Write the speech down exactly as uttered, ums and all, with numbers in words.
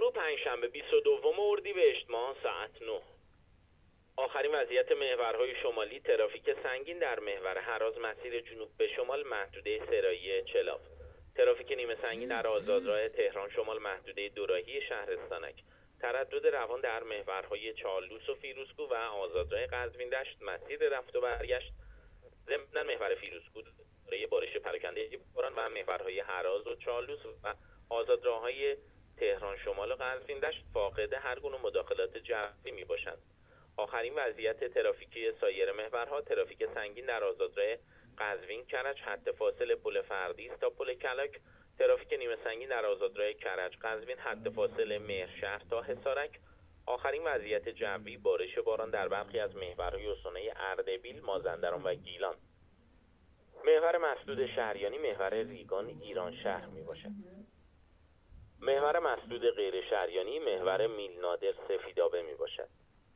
امروز پنجشنبه بیست و دوم اردیبهشت ماه ساعت نه. آخرین وضعیت محورهای شمالی: ترافیک سنگین در محور هراز مسیر جنوب به شمال محدوده سرایی چلاف. ترافیک نیمه سنگین در آزادراه تهران شمال محدوده دوراهی شهرستانک. تردد روان در محورهای چالوس و فیروزکوه و آزادراه قزوین دشت مسیر رفت و برگشت. ضمن محور فیروزکوه برای بارش پراکنده باران و محورهای هراز و چالوس و آزادراههای تهران شمال و قزوین دشت فاقد هر گونه مداخلات جوی می باشند. آخرین وضعیت ترافیکی سایر محورها: ترافیک سنگین در آزادراه قزوین کرج حد فاصل پل فردیس تا پل کلاک. ترافیک نیمه سنگین در آزادراه کرج قزوین حد فاصل مهرشهر تا حصارک. آخرین وضعیت جوی: بارش باران در برخی از محورهای استوانه اردبیل، مازندران و گیلان. محور مسدود شهریانی محور ریگان ایران شهر می باشد. محور مسدود غیر شهریانی محور میلنادر سفید